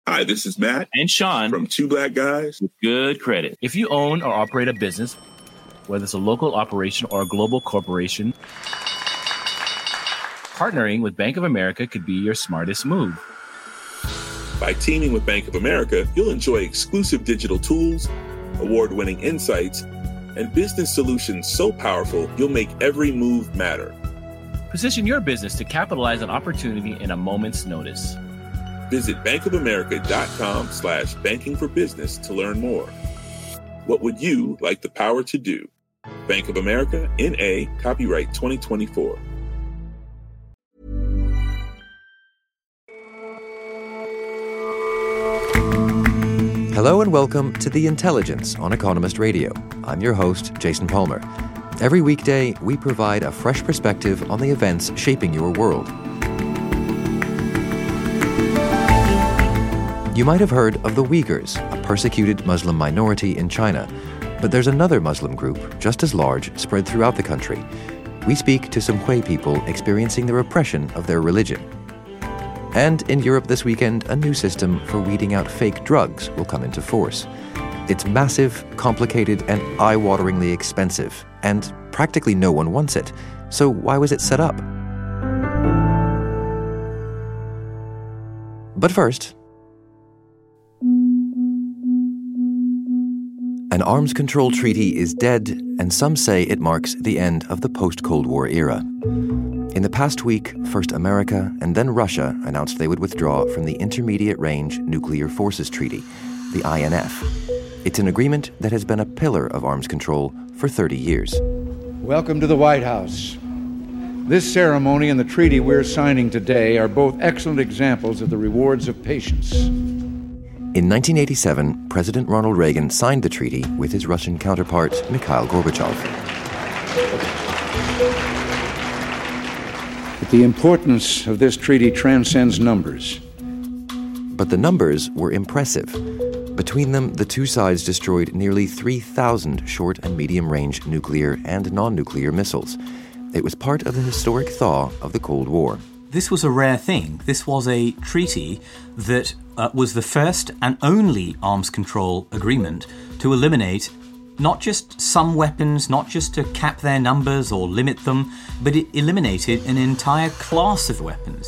Hi, this is Matt and Sean from Two Black Guys with Good Credit. If you own or operate a business, whether it's a local operation or a global corporation, partnering with Bank of America could be your smartest move. By teaming with Bank of America, you'll enjoy exclusive digital tools, award-winning insights, and business solutions so powerful you'll make every move matter. Position your business to capitalize on opportunity in a moment's notice. Visit bankofamerica.com/banking for business to learn more. What would you like the power to do? Bank of America, N.A., copyright 2024. Hello and welcome to The Intelligence on Economist Radio. I'm your host, Jason Palmer. Every weekday, we provide a fresh perspective on the events shaping your world. You might have heard of the Uyghurs, a persecuted Muslim minority in China. But there's another Muslim group, just as large, spread throughout the country. We speak to some Hui people experiencing the repression of their religion. And in Europe this weekend, a new system for weeding out fake drugs will come into force. It's massive, complicated, and eye-wateringly expensive, and practically no one wants it. So why was it set up? But first, an arms control treaty is dead, and some say it marks the end of the post-Cold War era. In the past week, first America and then Russia announced they would withdraw from the Intermediate Range Nuclear Forces Treaty, the INF. It's an agreement that has been a pillar of arms control for 30 years. Welcome to the White House. This ceremony and the treaty we're signing today are both excellent examples of the rewards of patience. In 1987, President Ronald Reagan signed the treaty with his Russian counterpart, Mikhail Gorbachev. But the importance of this treaty transcends numbers. But the numbers were impressive. Between them, the two sides destroyed nearly 3,000 short and medium-range nuclear and non-nuclear missiles. It was part of the historic thaw of the Cold War. This was a rare thing. This was a treaty that was the first and only arms control agreement to eliminate not just some weapons, not just to cap their numbers or limit them, but it eliminated an entire class of weapons.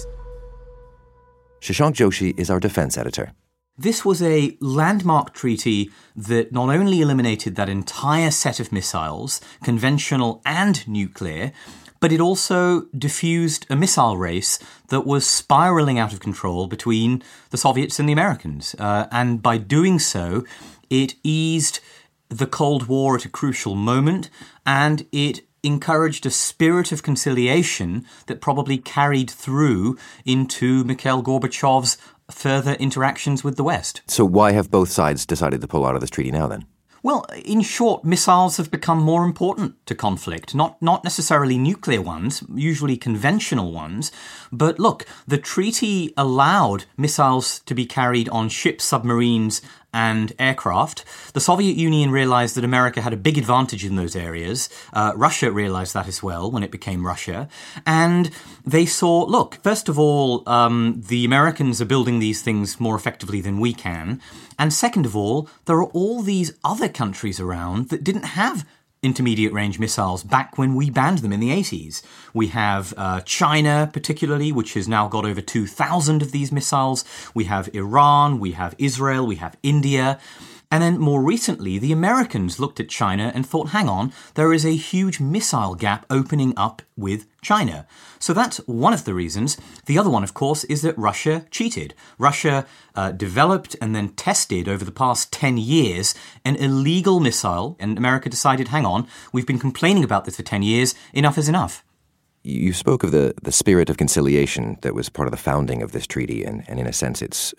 Shashank Joshi is our defense editor. This was a landmark treaty that not only eliminated that entire set of missiles, conventional and nuclear, but it also diffused a missile race that was spiraling out of control between the Soviets and the Americans. And by doing so, it eased the Cold War at a crucial moment, and it encouraged a spirit of conciliation that probably carried through into Mikhail Gorbachev's further interactions with the West. So why have both sides decided to pull out of this treaty now then? Well, in short, missiles have become more important to conflict, not necessarily nuclear ones, usually conventional ones. But look, the treaty allowed missiles to be carried on ships, submarines, and aircraft. The Soviet Union realized that America had a big advantage in those areas. Russia realized that as well when it became Russia. And they saw, look, first of all, the Americans are building these things more effectively than we can. And second of all, there are all these other countries around that didn't have intermediate range missiles back when we banned them in the 80s. We have China, particularly, which has now got over 2,000 of these missiles. We have Iran, we have Israel, we have India. And then more recently, the Americans looked at China and thought, hang on, there is a huge missile gap opening up with China. So that's one of the reasons. The other one, of course, is that Russia cheated. Russia developed and then tested over the past 10 years an illegal missile, and America decided, hang on, we've been complaining about this for 10 years, enough is enough. You spoke of the spirit of conciliation that was part of the founding of this treaty, and in a sense it's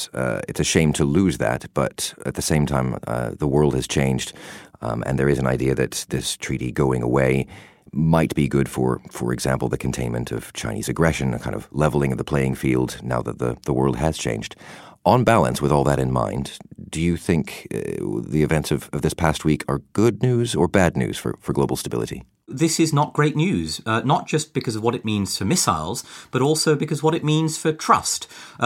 a shame to lose that, but at the same time the world has changed, and there is an idea that this treaty going away might be good for example, the containment of Chinese aggression, a kind of leveling of the playing field now that the world has changed. On balance, with all that in mind, do you think the events of this past week are good news or bad news for global stability? This is not great news, not just because of what it means for missiles, but also because what it means for trust.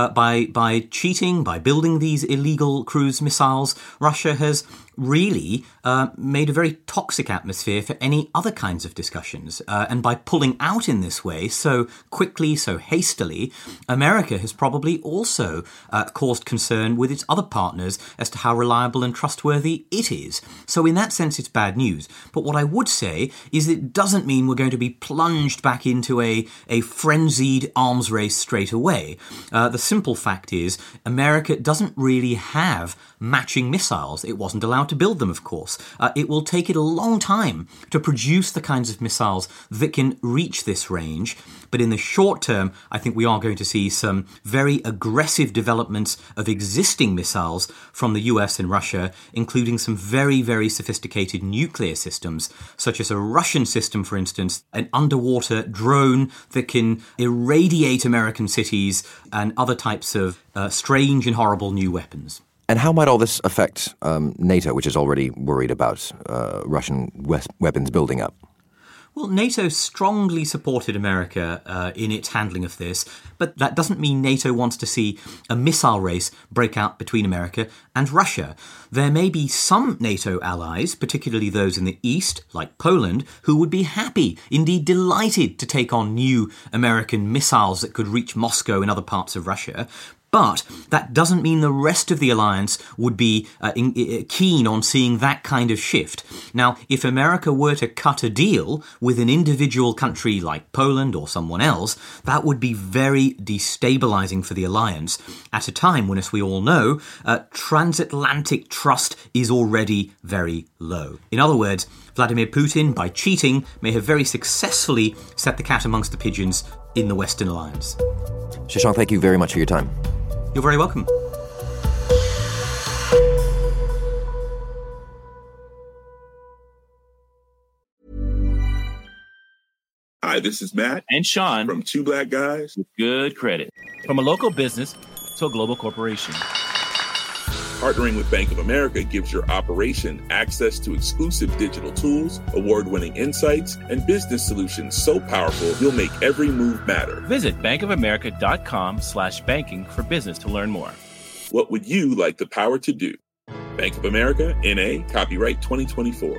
By cheating, by building these illegal cruise missiles, Russia has really made a very toxic atmosphere for any other kinds of discussions. And by pulling out in this way so quickly, so hastily, America has probably also caused concern with its other partners as to how reliable and trustworthy it is. So in that sense, it's bad news. But what I would say is that it doesn't mean we're going to be plunged back into a frenzied arms race straight away. The simple fact is America doesn't really have matching missiles. It wasn't allowed to build them, of course. It will take it a long time to produce the kinds of missiles that can reach this range. But in the short term, I think we are going to see some very aggressive developments of existing missiles from the US and Russia, including some very, very sophisticated nuclear systems, such as a Russian system, for instance, an underwater drone that can irradiate American cities, and other types of strange and horrible new weapons. And how might all this affect NATO, which is already worried about Russian weapons building up? Well, NATO strongly supported America in its handling of this, but that doesn't mean NATO wants to see a missile race break out between America and Russia. There may be some NATO allies, particularly those in the East, like Poland, who would be happy, indeed delighted, to take on new American missiles that could reach Moscow and other parts of Russia. But that doesn't mean the rest of the alliance would be keen on seeing that kind of shift. Now, if America were to cut a deal with an individual country like Poland or someone else, that would be very destabilizing for the alliance at a time when, as we all know, transatlantic trust is already very low. In other words, Vladimir Putin, by cheating, may have very successfully set the cat amongst the pigeons in the Western alliance. Shashank, thank you very much for your time. You're very welcome. Hi, this is Matt And Sean from Two Black Guys with good credit. From a local business to a global corporation. Partnering with Bank of America gives your operation access to exclusive digital tools, award-winning insights, and business solutions so powerful you'll make every move matter. Visit bankofamerica.com/banking for business to learn more. What would you like the power to do? Bank of America, N.A., copyright 2024.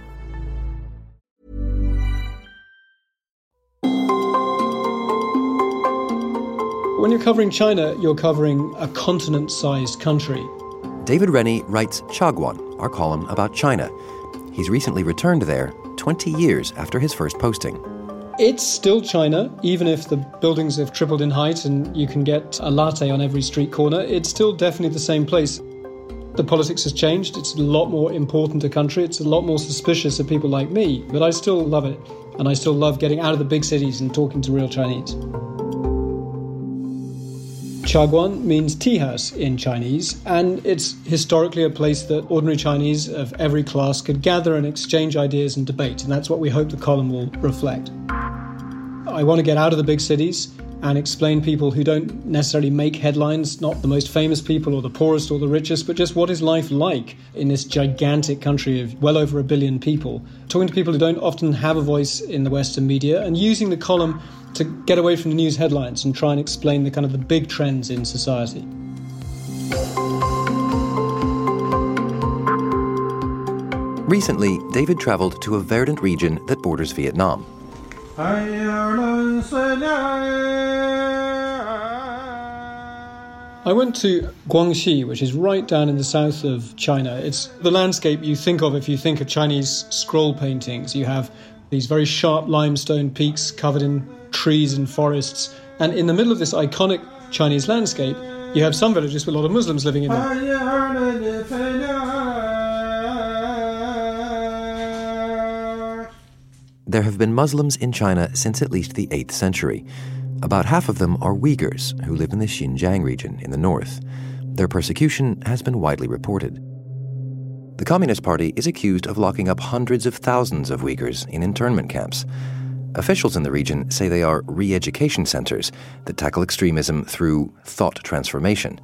When you're covering China, you're covering a continent-sized country. David Rennie writes Chagwon, our column about China. He's recently returned there 20 years after his first posting. It's still China, even if the buildings have tripled in height and you can get a latte on every street corner. It's still definitely the same place. The politics has changed. It's a lot more important a country. It's a lot more suspicious of people like me, but I still love it. And I still love getting out of the big cities and talking to real Chinese. Chagwon means tea house in Chinese, and it's historically a place that ordinary Chinese of every class could gather and exchange ideas and debate, and that's what we hope the column will reflect. I want to get out of the big cities and explain people who don't necessarily make headlines, not the most famous people or the poorest or the richest, but just what is life like in this gigantic country of well over 1 billion people. Talking to people who don't often have a voice in the Western media, and using the column to get away from the news headlines and try and explain the kind of the big trends in society. Recently, David traveled to a verdant region that borders Vietnam. I went to Guangxi, which is right down in the south of China. It's the landscape you think of if you think of Chinese scroll paintings. You have these very sharp limestone peaks covered in trees and forests. And in the middle of this iconic Chinese landscape, you have some villages with a lot of Muslims living in them. There have been Muslims in China since at least the 8th century. About half of them are Uyghurs, who live in the Xinjiang region in the north. Their persecution has been widely reported. The Communist Party is accused of locking up hundreds of thousands of Uyghurs in internment camps. Officials in the region say they are re-education centers that tackle extremism through thought transformation.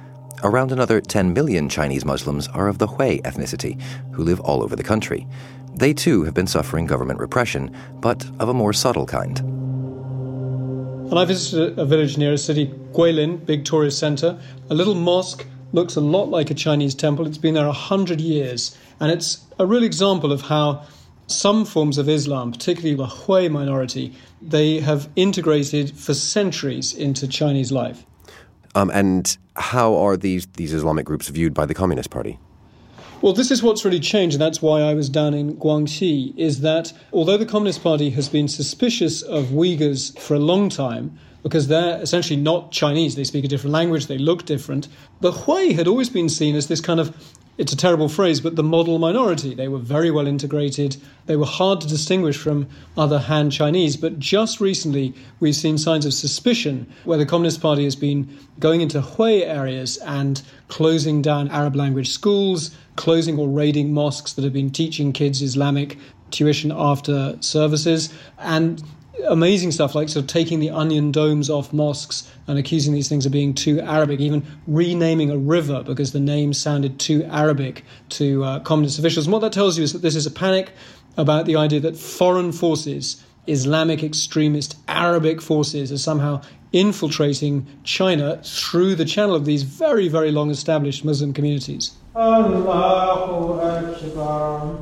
Around another 10 million Chinese Muslims are of the Hui ethnicity, who live all over the country. They too have been suffering government repression, but of a more subtle kind. And I visited a village near a city, Guilin, big tourist centre. A little mosque, looks a lot like a Chinese temple. It's been there 100 years. And it's a real example of how some forms of Islam, particularly the Hui minority, they have integrated for centuries into Chinese life. And how are these Islamic groups viewed by the Communist Party? Well, this is what's really changed, and that's why I was down in Guangxi, is that although the Communist Party has been suspicious of Uyghurs for a long time, because they're essentially not Chinese, they speak a different language, they look different, the Hui had always been seen as this kind of, it's a terrible phrase, but the model minority. They were very well integrated. They were hard to distinguish from other Han Chinese. But just recently, we've seen signs of suspicion where the Communist Party has been going into Hui areas and closing down Arab language schools, closing or raiding mosques that have been teaching kids Islamic tuition after services, and amazing stuff like sort of taking the onion domes off mosques and accusing these things of being too Arabic, even renaming a river because the name sounded too Arabic to communist officials. And what that tells you is that this is a panic about the idea that foreign forces, Islamic extremist Arabic forces, are somehow infiltrating China through the channel of these very, very long established Muslim communities. Allahu Akbar.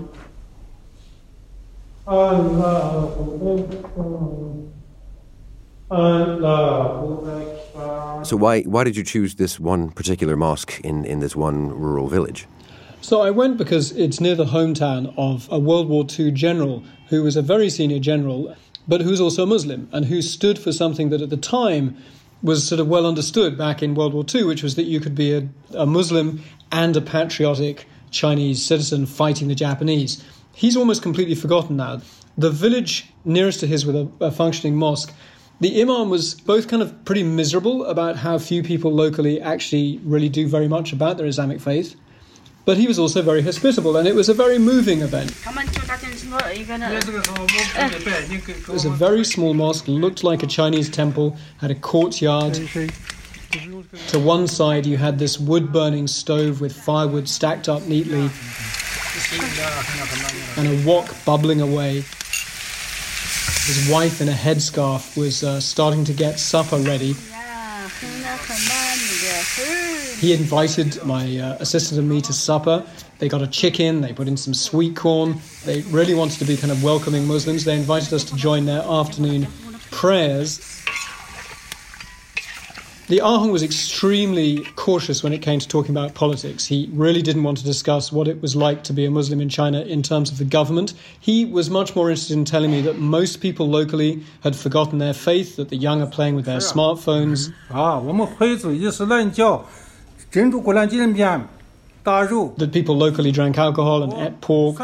So why did you choose this one particular mosque in this one rural village? So I went because it's near the hometown of a World War II general who was a very senior general, but who's also a Muslim and who stood for something that at the time was sort of well understood back in World War II, which was that you could be a Muslim and a patriotic Chinese citizen fighting the Japanese. He's almost completely forgotten now. The village nearest to his with a functioning mosque, the imam was both kind of pretty miserable about how few people locally actually really do very much about their Islamic faith, but he was also very hospitable, and it was a very moving event. It was a very small mosque, looked like a Chinese temple, had a courtyard. To one side you had this wood-burning stove with firewood stacked up neatly, and a wok bubbling away. His wife in a headscarf was starting to get supper ready. He invited my assistant and me to supper. They got a chicken, they put in some sweet corn. They really wanted to be kind of welcoming Muslims. They invited us to join their afternoon prayers. The Ahung was extremely cautious when it came to talking about politics. He really didn't want to discuss what it was like to be a Muslim in China in terms of the government. He was much more interested in telling me that most people locally had forgotten their faith, that the young are playing with their smartphones. That people locally drank alcohol and ate pork.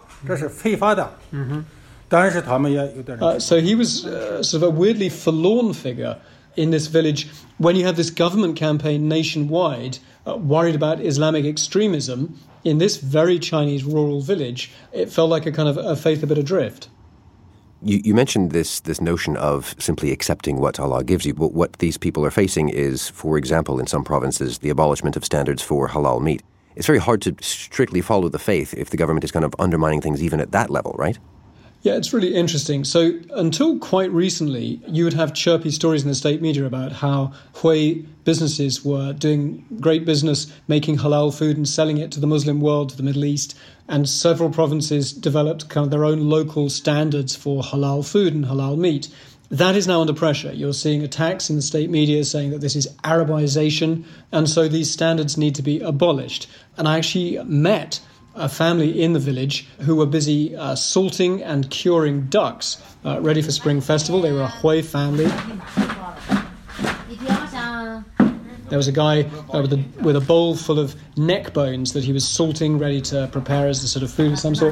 So he was sort of a weirdly forlorn figure in this village when you have this government campaign nationwide worried about Islamic extremism in this very Chinese rural village. It felt like a kind of a faith a bit adrift. You mentioned this notion of simply accepting what Allah gives you, but what these people are facing is, for example, in some provinces, the abolishment of standards for halal meat. It's very hard to strictly follow the faith if the government is kind of undermining things even at that level, right? Yeah, it's really interesting. So until quite recently, you would have chirpy stories in the state media about how Hui businesses were doing great business, making halal food and selling it to the Muslim world, to the Middle East. And several provinces developed kind of their own local standards for halal food and halal meat. That is now under pressure. You're seeing attacks in the state media saying that this is Arabization, and so these standards need to be abolished. And I actually met a family in the village who were busy salting and curing ducks, ready for Spring Festival. They were a Hui family. There was a guy with a bowl full of neck bones that he was salting, ready to prepare as a sort of food of some sort.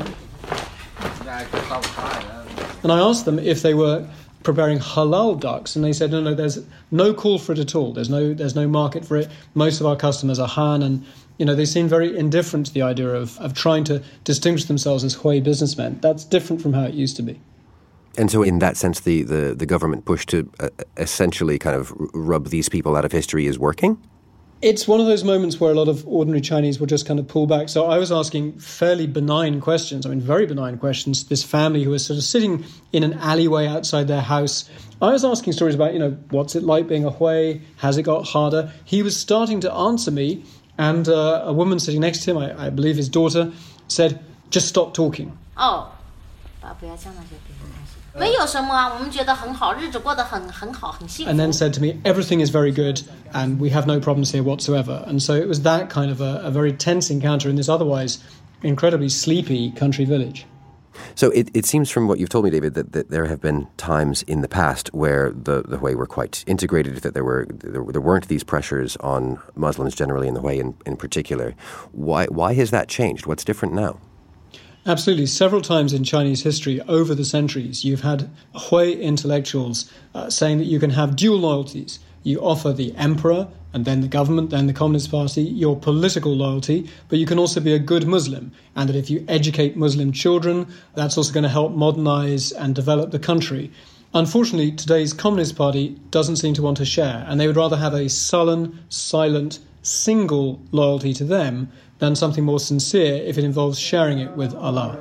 And I asked them if they were preparing halal ducks, and they said, no, there's no call for it at all. There's no market for it. Most of our customers are Han, and they seem very indifferent to the idea of trying to distinguish themselves as Hui businessmen. That's different from how it used to be. And so in that sense, the government push to essentially kind of rub these people out of history is working? It's one of those moments where a lot of ordinary Chinese will just kind of pull back. So I was asking fairly benign questions, very benign questions, to this family who was sort of sitting in an alleyway outside their house. I was asking stories about, what's it like being a Hui? Has it got harder? He was starting to answer me, and a woman sitting next to him, I believe his daughter, said, just stop talking. Oh, 不要讲那些别的东西。没有什么啊，我们觉得很好，日子过得很好，很幸福。 And then said to me, everything is very good and we have no problems here whatsoever. And so it was that kind of a very tense encounter in this otherwise incredibly sleepy country village. So it seems from what you've told me, David, that there have been times in the past where the Hui were quite integrated, that there weren't these pressures on Muslims generally and the Hui in particular. Why has that changed? What's different now? Absolutely. Several times in Chinese history over the centuries, you've had Hui intellectuals saying that you can have dual loyalties. You offer the emperor and then the government, then the Communist Party, your political loyalty, but you can also be a good Muslim. And that if you educate Muslim children, that's also going to help modernize and develop the country. Unfortunately, today's Communist Party doesn't seem to want to share, and they would rather have a sullen, silent, single loyalty to them than something more sincere if it involves sharing it with Allah.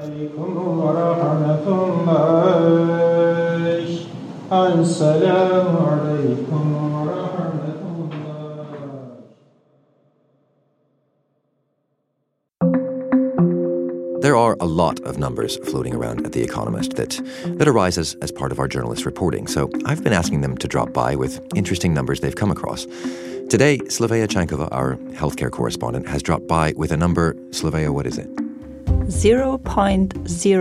There are a lot of numbers floating around at The Economist that arise as part of our journalist reporting, so I've been asking them to drop by with interesting numbers they've come across. Today, Slavea Chankova, our healthcare correspondent, has dropped by with a number. Slavea, what is it? 0.005.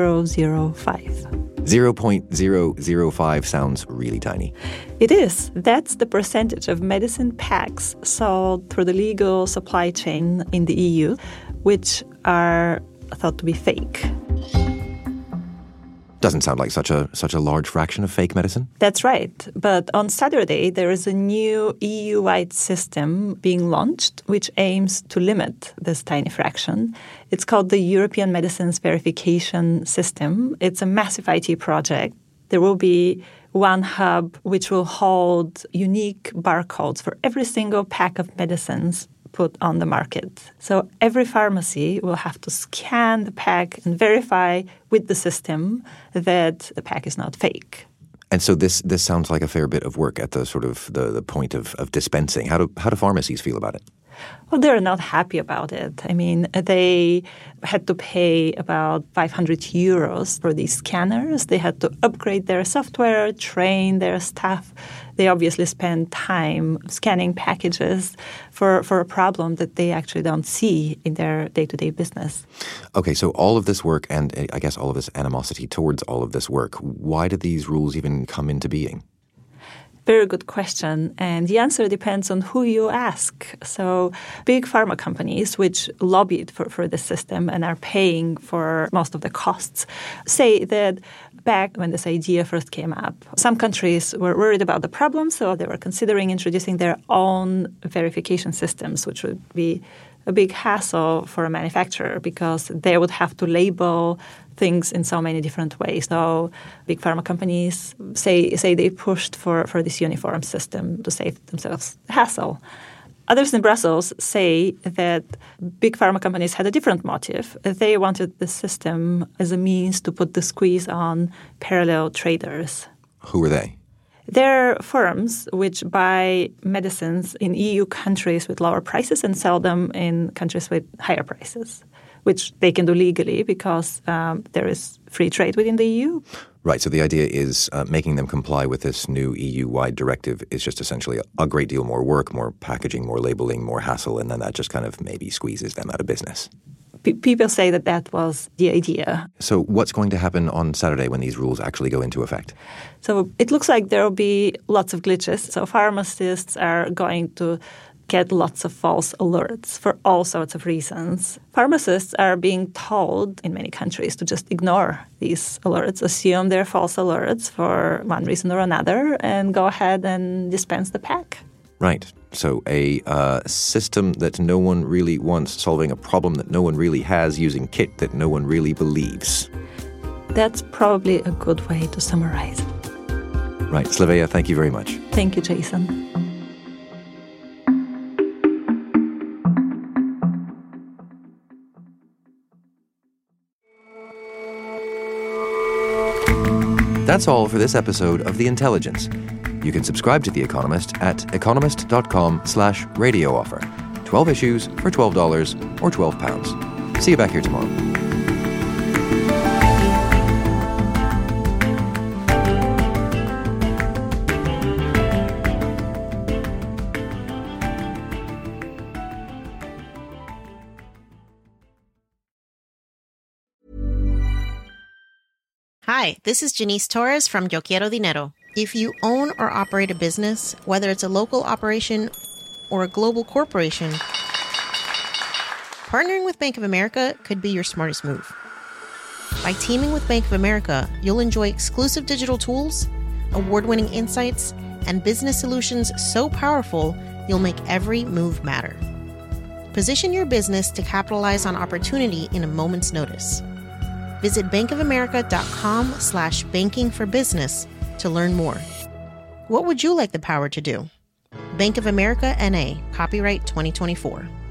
0.005 sounds really tiny. It is. That's the percentage of medicine packs sold through the legal supply chain in the EU, which are thought to be fake. Doesn't sound like such a large fraction of fake medicine. That's right. But on Saturday, there is a new EU-wide system being launched which aims to limit this tiny fraction. It's called the European Medicines Verification System. It's a massive IT project. There will be one hub which will hold unique barcodes for every single pack of medicines put on the market. So every pharmacy will have to scan the pack and verify with the system that the pack is not fake. And so this sounds like a fair bit of work at the sort of the point of dispensing. How do pharmacies feel about it? Well, they're not happy about it. I mean, they had to pay about 500 euros for these scanners. They had to upgrade their software, train their staff. They obviously spend time scanning packages for a problem that they actually don't see in their day-to-day business. Okay, so all of this work and I guess all of this animosity towards all of this work, why did these rules even come into being? Very good question. And the answer depends on who you ask. So big pharma companies, which lobbied for this system and are paying for most of the costs, say that back when this idea first came up, some countries were worried about the problem, so they were considering introducing their own verification systems, which would be a big hassle for a manufacturer because they would have to label things in so many different ways. So big pharma companies say they pushed for this uniform system to save themselves hassle. Others in Brussels say that big pharma companies had a different motive. They wanted the system as a means to put the squeeze on parallel traders. Who were they? They're firms which buy medicines in EU countries with lower prices and sell them in countries with higher prices, which they can do legally because there is free trade within the EU. Right, so the idea is making them comply with this new EU-wide directive is just essentially a great deal more work, more packaging, more labeling, more hassle, and then that just kind of maybe squeezes them out of business. People say that was the idea. So what's going to happen on Saturday when these rules actually go into effect? So it looks like there will be lots of glitches. So pharmacists are going to get lots of false alerts for all sorts of reasons. Pharmacists are being told in many countries to just ignore these alerts, assume they're false alerts for one reason or another, and go ahead and dispense the pack. Right. So a system that no one really wants, solving a problem that no one really has, using kit that no one really believes. That's probably a good way to summarize it. Right. Slavea, thank you very much. Thank you, Jason. That's all for this episode of The Intelligence. You can subscribe to The Economist at economist.com/radio offer. 12 issues for $12 or £12. See you back here tomorrow. Hi, this is Janice Torres from Yo Quiero Dinero. If you own or operate a business, whether it's a local operation or a global corporation, partnering with Bank of America could be your smartest move. By teaming with Bank of America, you'll enjoy exclusive digital tools, award-winning insights, and business solutions so powerful you'll make every move matter. Position your business to capitalize on opportunity in a moment's notice. Visit bankofamerica.com/bankingforbusiness to learn more. What would you like the power to do? Bank of America, N.A., copyright 2024.